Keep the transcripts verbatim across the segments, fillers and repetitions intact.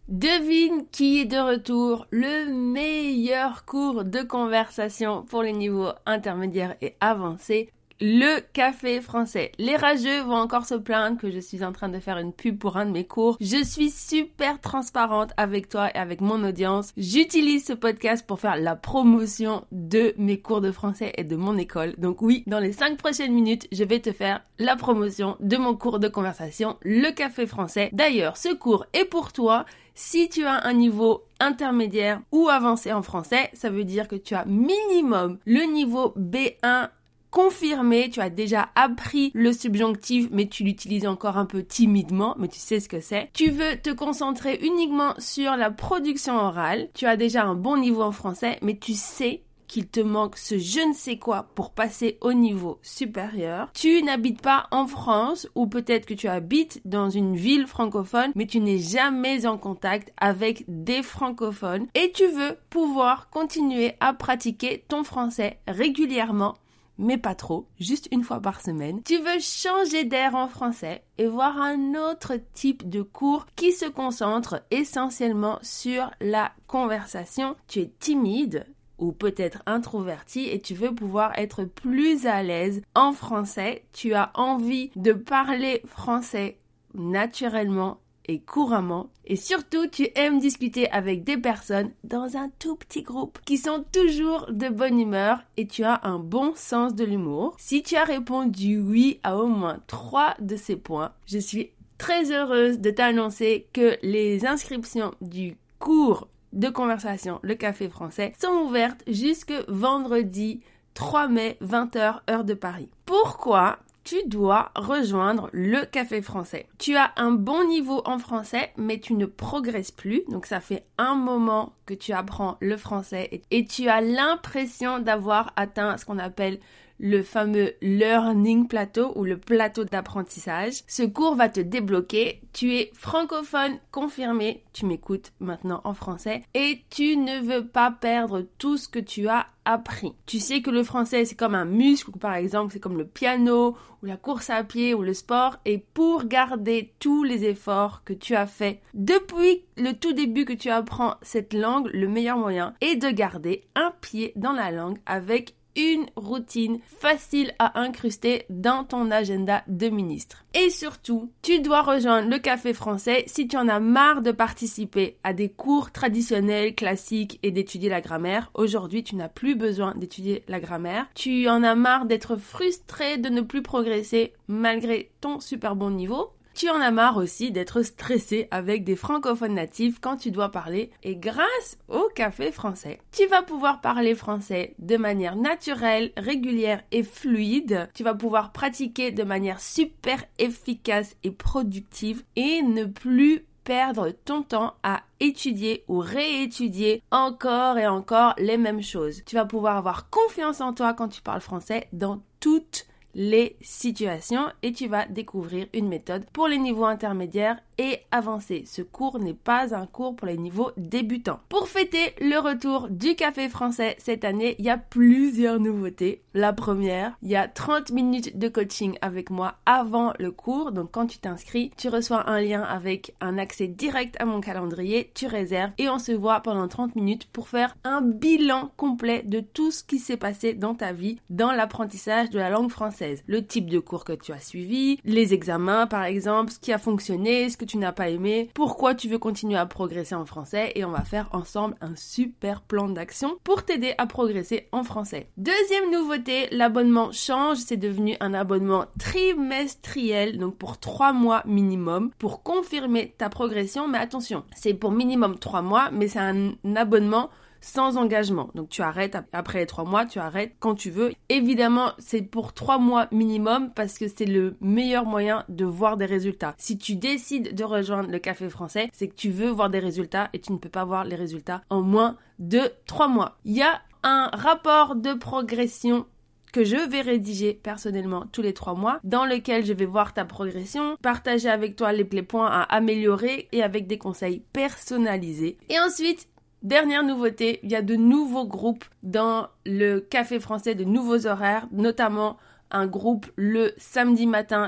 Devine qui est de retour, le meilleur cours de conversation pour les niveaux intermédiaires et avancés, le café français. Les rageux vont encore se plaindre que je suis en train de faire une pub pour un de mes cours. Je suis super transparente avec toi et avec mon audience. J'utilise ce podcast pour faire la promotion de mes cours de français et de mon école. Donc oui, dans les cinq prochaines minutes, je vais te faire la promotion de mon cours de conversation, le café français. D'ailleurs, ce cours est pour toi. Si tu as un niveau intermédiaire ou avancé en français, ça veut dire que tu as minimum le niveau B un confirmé, tu as déjà appris le subjonctif, mais tu l'utilises encore un peu timidement, mais tu sais ce que c'est. Tu veux te concentrer uniquement sur la production orale, tu as déjà un bon niveau en français, mais tu sais qu'il te manque ce je ne sais quoi pour passer au niveau supérieur. Tu n'habites pas en France ou peut-être que tu habites dans une ville francophone mais tu n'es jamais en contact avec des francophones et tu veux pouvoir continuer à pratiquer ton français régulièrement mais pas trop, juste une fois par semaine. Tu veux changer d'air en français et voir un autre type de cours qui se concentre essentiellement sur la conversation. Tu es timide ou peut-être introverti et tu veux pouvoir être plus à l'aise en français. Tu as envie de parler français naturellement et couramment. Et surtout, tu aimes discuter avec des personnes dans un tout petit groupe qui sont toujours de bonne humeur et tu as un bon sens de l'humour. Si tu as répondu oui à au moins trois de ces points, je suis très heureuse de t'annoncer que les inscriptions du cours de conversation, le café français, sont ouvertes jusque vendredi trois mai, vingt heures, heure de Paris. Pourquoi tu dois rejoindre le café français? Tu as un bon niveau en français, mais tu ne progresses plus. Donc, ça fait un moment que tu apprends le français et, et tu as l'impression d'avoir atteint ce qu'on appelle le fameux learning plateau ou le plateau d'apprentissage. Ce cours va te débloquer. Tu es francophone confirmé. Tu m'écoutes maintenant en français et tu ne veux pas perdre tout ce que tu as appris. Tu sais que le français, c'est comme un muscle, ou par exemple, c'est comme le piano ou la course à pied ou le sport. Et pour garder tous les efforts que tu as faits depuis le tout début que tu apprends cette langue, le meilleur moyen est de garder un pied dans la langue avec une routine facile à incruster dans ton agenda de ministre. Et surtout, tu dois rejoindre le café français si tu en as marre de participer à des cours traditionnels, classiques et d'étudier la grammaire. Aujourd'hui, tu n'as plus besoin d'étudier la grammaire. Tu en as marre d'être frustré de ne plus progresser malgré ton super bon niveau. Tu en as marre aussi d'être stressé avec des francophones natifs quand tu dois parler et grâce au café français, tu vas pouvoir parler français de manière naturelle, régulière et fluide. Tu vas pouvoir pratiquer de manière super efficace et productive et ne plus perdre ton temps à étudier ou réétudier encore et encore les mêmes choses. Tu vas pouvoir avoir confiance en toi quand tu parles français dans toutes les situations et tu vas découvrir une méthode pour les niveaux intermédiaires et avancés. Ce cours n'est pas un cours pour les niveaux débutants. Pour fêter le retour du café français cette année, il y a plusieurs nouveautés. La première, il y a trente minutes de coaching avec moi avant le cours. Donc quand tu t'inscris, tu reçois un lien avec un accès direct à mon calendrier, tu réserves et on se voit pendant trente minutes pour faire un bilan complet de tout ce qui s'est passé dans ta vie dans l'apprentissage de la langue française. Le type de cours que tu as suivi, les examens par exemple, ce qui a fonctionné, ce que tu n'as pas aimé, pourquoi tu veux continuer à progresser en français et on va faire ensemble un super plan d'action pour t'aider à progresser en français. Deuxième nouveauté, l'abonnement change, c'est devenu un abonnement trimestriel, donc pour trois mois minimum pour confirmer ta progression, mais attention, c'est pour minimum trois mois, mais c'est un abonnement sans engagement. Donc tu arrêtes après les trois mois, tu arrêtes quand tu veux. Évidemment, c'est pour trois mois minimum parce que c'est le meilleur moyen de voir des résultats. Si tu décides de rejoindre le café français, c'est que tu veux voir des résultats et tu ne peux pas voir les résultats en moins de trois mois. Il y a un rapport de progression que je vais rédiger personnellement tous les trois mois, dans lequel je vais voir ta progression, partager avec toi les, les points à améliorer et avec des conseils personnalisés. Et ensuite, dernière nouveauté, il y a de nouveaux groupes dans le café français, de nouveaux horaires, notamment un groupe le samedi matin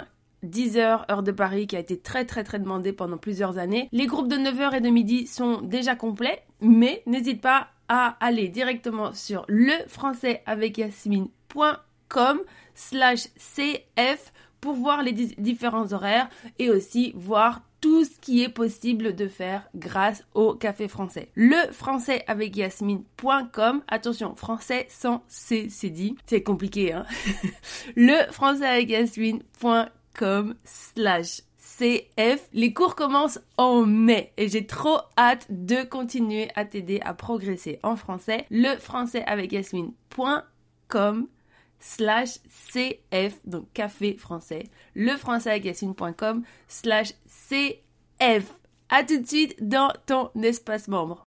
dix heures, heure de Paris, qui a été très très très demandé pendant plusieurs années. Les groupes de neuf heures et de midi sont déjà complets, mais n'hésite pas à aller directement sur lefrançaisavecyassmine.com slash cf pour voir les di- différents horaires et aussi voir tout ce qui est possible de faire grâce au café français. lefrançaisavecyassmine point com, attention, français sans C, c'est dit, c'est compliqué, hein. lefrançaisavecyassmine.com slash cf. Les cours commencent en mai et j'ai trop hâte de continuer à t'aider à progresser en français. lefrançaisavecyassmine.com slash cf, donc café français, lefrançaisavecyassmine.com slash cf. À tout de suite dans ton espace membre.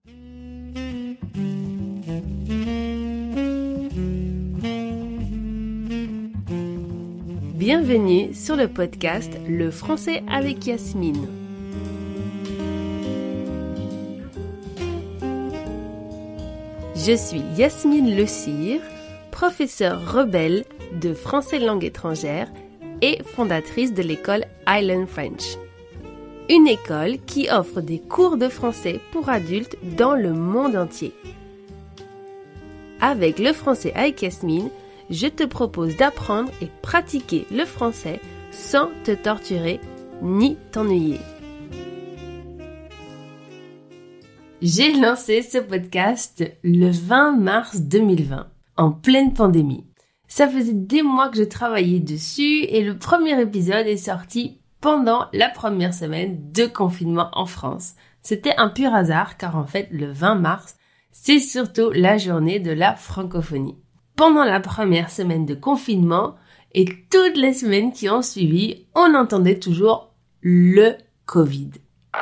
Bienvenue sur le podcast Le français avec Yasmine. Je suis Yasmine Le Cire, professeure rebelle de français langue étrangère et fondatrice de l'école Island French. Une école qui offre des cours de français pour adultes dans le monde entier. Avec le français avec Yasmine, je te propose d'apprendre et pratiquer le français sans te torturer ni t'ennuyer. J'ai lancé ce podcast le vingt mars deux mille vingt, en pleine pandémie. Ça faisait des mois que je travaillais dessus et le premier épisode est sorti pendant la première semaine de confinement en France. C'était un pur hasard car en fait le vingt mars, c'est surtout la journée de la francophonie. Pendant la première semaine de confinement et toutes les semaines qui ont suivi, on entendait toujours le Covid.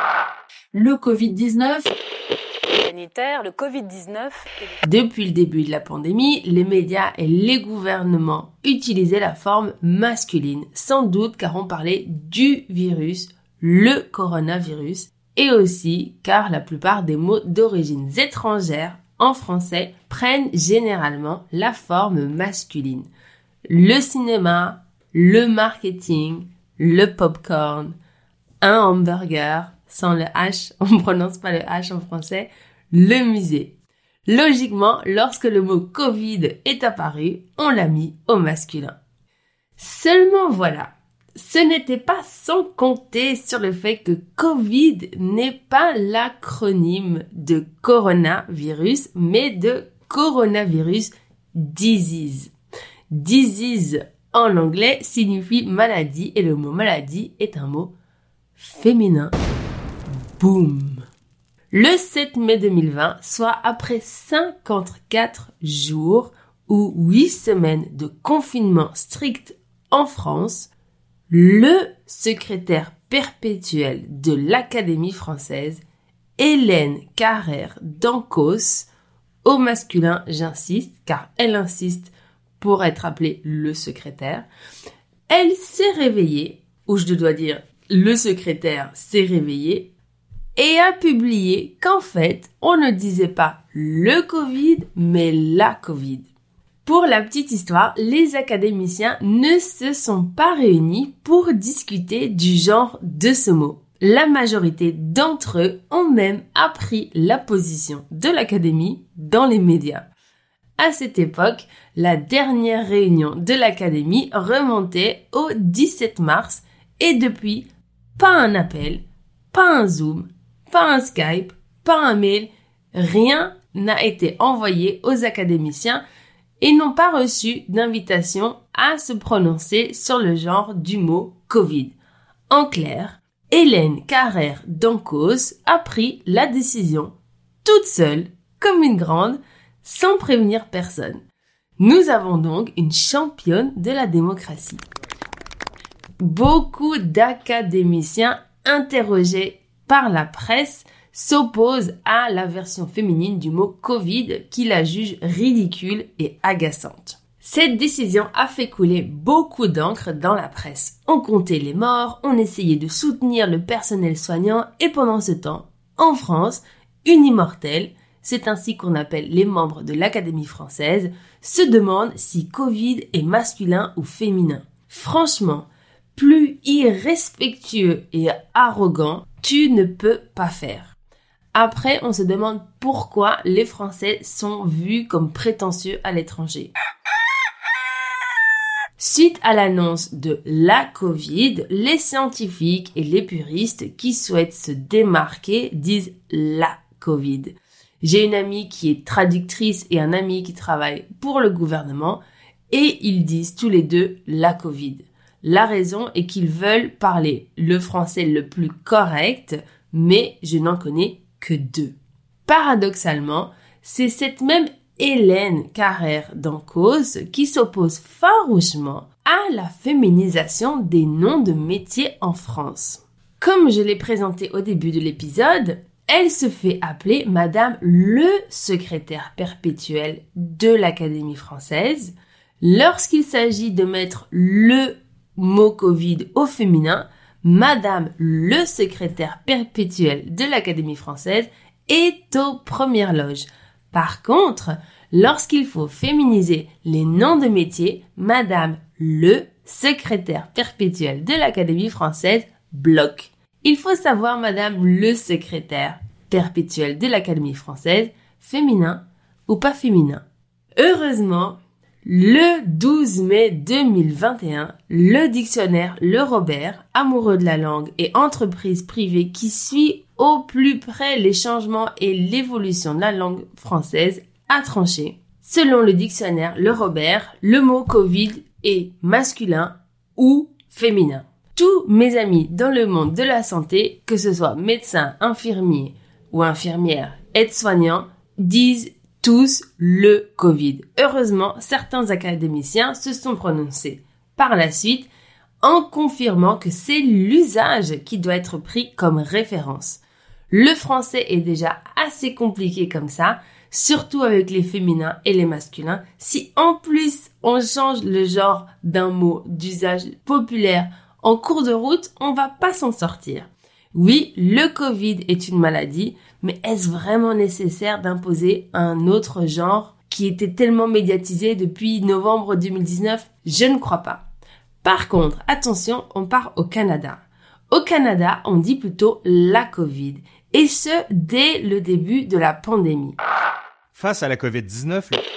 Le covid dix-neuf sanitaire, le covid dix-neuf. Depuis le début de la pandémie, les médias et les gouvernements utilisaient la forme masculine, sans doute car on parlait du virus, le coronavirus, et aussi car la plupart des mots d'origine étrangère en français prennent généralement la forme masculine. Le cinéma, le marketing, le popcorn, un hamburger, sans le H, on ne prononce pas le H en français, le musée. Logiquement, lorsque le mot Covid est apparu, on l'a mis au masculin. Seulement voilà, ce n'était pas sans compter sur le fait que Covid n'est pas l'acronyme de coronavirus, mais de coronavirus disease. Disease en anglais signifie maladie et le mot maladie est un mot féminin. Boum! Le sept mai deux mille vingt, soit après cinquante-quatre jours ou huit semaines de confinement strict en France, le secrétaire perpétuel de l'Académie française, Hélène Carrère d'Ancos, au masculin j'insiste, car elle insiste pour être appelée le secrétaire, elle s'est réveillée, ou je dois dire le secrétaire s'est réveillé, et a publié qu'en fait, on ne disait pas le Covid, mais la Covid. Pour la petite histoire, les académiciens ne se sont pas réunis pour discuter du genre de ce mot. La majorité d'entre eux ont même appris la position de l'académie dans les médias. À cette époque, la dernière réunion de l'académie remontait au dix-sept mars et depuis, pas un appel, pas un Zoom, pas un Skype, pas un mail, rien n'a été envoyé aux académiciens et n'ont pas reçu d'invitation à se prononcer sur le genre du mot Covid. En clair, Hélène Carrère d'Ancos a pris la décision toute seule, comme une grande, sans prévenir personne. Nous avons donc une championne de la démocratie. Beaucoup d'académiciens interrogés par la presse s'opposent à la version féminine du mot Covid qui la juge ridicule et agaçante. Cette décision a fait couler beaucoup d'encre dans la presse. On comptait les morts, on essayait de soutenir le personnel soignant et pendant ce temps, en France, une immortelle, c'est ainsi qu'on appelle les membres de l'Académie française, se demande si Covid est masculin ou féminin. Franchement, plus irrespectueux et arrogant tu ne peux pas faire. Après, on se demande pourquoi les Français sont vus comme prétentieux à l'étranger. Suite à l'annonce de la Covid, les scientifiques et les puristes qui souhaitent se démarquer disent la Covid. J'ai une amie qui est traductrice et un ami qui travaille pour le gouvernement et ils disent tous les deux la Covid. La raison est qu'ils veulent parler le français le plus correct, mais je n'en connais que deux. Paradoxalement, c'est cette même Hélène Carrère d'Encausse qui s'oppose farouchement à la féminisation des noms de métiers en France. Comme je l'ai présenté au début de l'épisode, elle se fait appeler Madame le secrétaire perpétuel de l'Académie française. Lorsqu'il s'agit de mettre le mot Covid au féminin, Madame le secrétaire perpétuel de l'Académie française est aux premières loges. Par contre, lorsqu'il faut féminiser les noms de métiers, Madame le secrétaire perpétuel de l'Académie française bloque. Il faut savoir Madame le secrétaire perpétuel de l'Académie française, féminin ou pas féminin. Heureusement, le douze mai deux mille vingt et un, le dictionnaire Le Robert, amoureux de la langue et entreprise privée qui suit au plus près les changements et l'évolution de la langue française, a tranché. Selon le dictionnaire Le Robert, le mot Covid est masculin ou féminin. Tous mes amis dans le monde de la santé, que ce soit médecins, infirmiers ou infirmières, aides-soignants, disent tous le Covid. Heureusement, certains académiciens se sont prononcés par la suite en confirmant que c'est l'usage qui doit être pris comme référence. Le français est déjà assez compliqué comme ça, surtout avec les féminins et les masculins. Si en plus on change le genre d'un mot d'usage populaire en cours de route, on va pas s'en sortir. Oui, le Covid est une maladie, mais est-ce vraiment nécessaire d'imposer un autre genre qui était tellement médiatisé depuis novembre deux mille dix-neuf? Je ne crois pas. Par contre, attention, on part au Canada. Au Canada, on dit plutôt la Covid, et ce, dès le début de la pandémie. Face à la covid dix-neuf, le...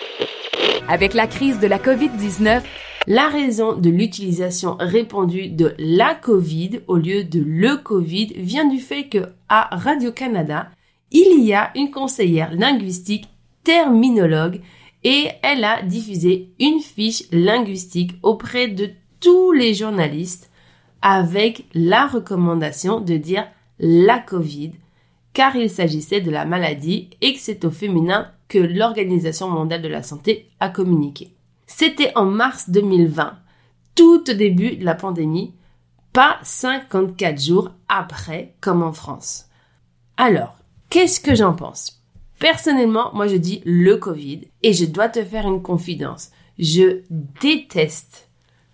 Avec la crise de la covid dix-neuf, la raison de l'utilisation répandue de la Covid au lieu de le Covid vient du fait que à Radio-Canada, il y a une conseillère linguistique terminologue et elle a diffusé une fiche linguistique auprès de tous les journalistes avec la recommandation de dire la Covid car il s'agissait de la maladie et que c'est au féminin que l'Organisation mondiale de la santé a communiqué. C'était en mars deux mille vingt, tout au début de la pandémie, pas cinquante-quatre jours après comme en France. Alors, qu'est-ce que j'en pense? Personnellement, moi je dis le Covid et je dois te faire une confidence. Je déteste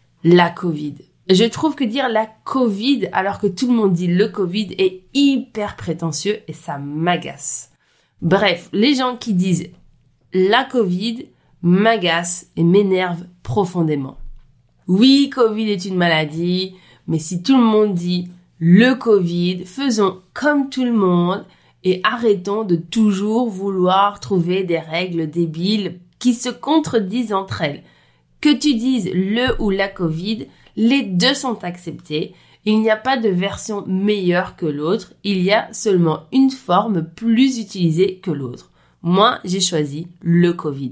la Covid. Je trouve que dire la Covid alors que tout le monde dit le Covid est hyper prétentieux et ça m'agace. Bref, les gens qui disent la Covid m'agace et m'énerve profondément. Oui, Covid est une maladie, mais si tout le monde dit le Covid, faisons comme tout le monde et arrêtons de toujours vouloir trouver des règles débiles qui se contredisent entre elles. Que tu dises le ou la Covid, les deux sont acceptés. Il n'y a pas de version meilleure que l'autre, il y a seulement une forme plus utilisée que l'autre. Moi, j'ai choisi le Covid.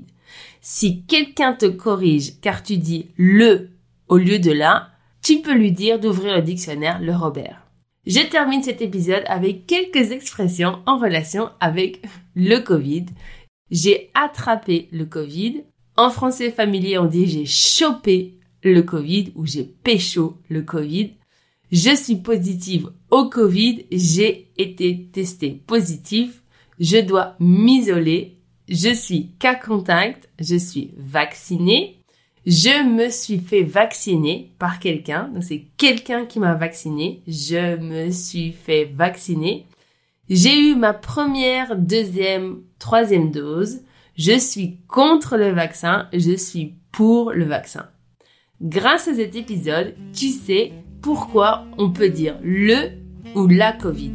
Si quelqu'un te corrige car tu dis le au lieu de la, tu peux lui dire d'ouvrir le dictionnaire Le Robert. Je termine cet épisode avec quelques expressions en relation avec le Covid. J'ai attrapé le Covid. En français familier, on dit j'ai chopé le Covid ou j'ai pécho le Covid. Je suis positive au Covid. J'ai été testée positive. Je dois m'isoler. Je suis cas contact, je suis vaccinée, je me suis fait vacciner par quelqu'un, donc c'est quelqu'un qui m'a vacciné, je me suis fait vacciner, j'ai eu ma première, deuxième, troisième dose, je suis contre le vaccin, je suis pour le vaccin. Grâce à cet épisode, tu sais pourquoi on peut dire le ou la Covid.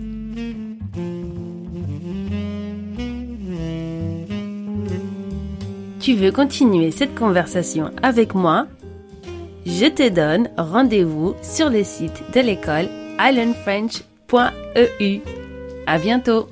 Tu veux continuer cette conversation avec moi? Je te donne rendez-vous sur le site de l'école island french point e u. À bientôt!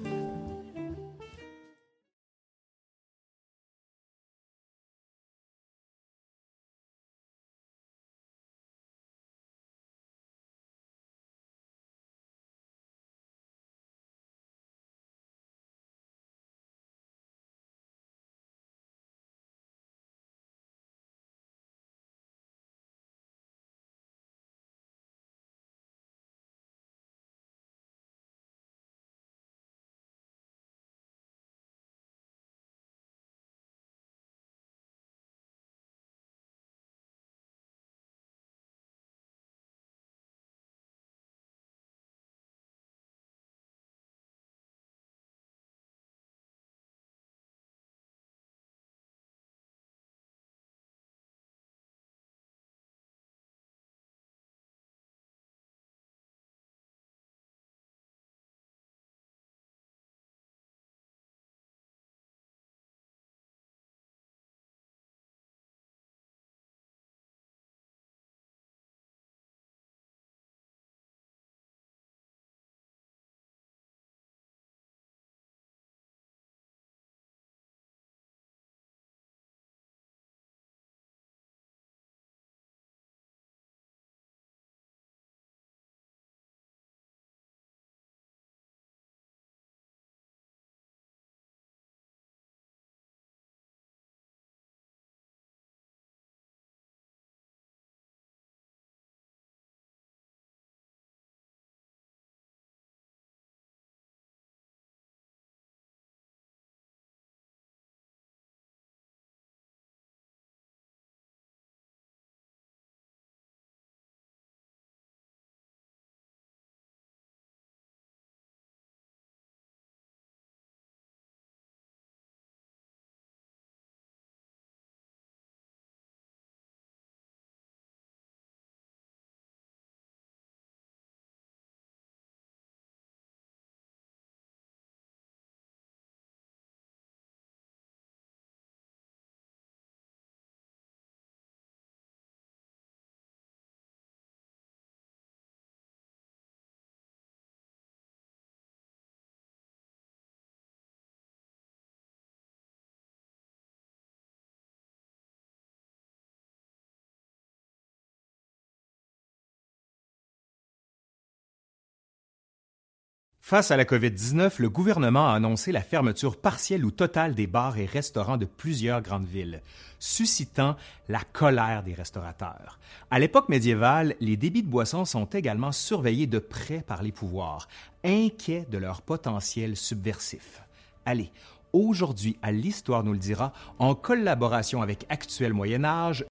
Face à la covid dix-neuf, le gouvernement a annoncé la fermeture partielle ou totale des bars et restaurants de plusieurs grandes villes, suscitant la colère des restaurateurs. À l'époque médiévale, les débits de boissons sont également surveillés de près par les pouvoirs, inquiets de leur potentiel subversif. Allez, aujourd'hui, à l'Histoire nous le dira, en collaboration avec Actuel Moyen Âge,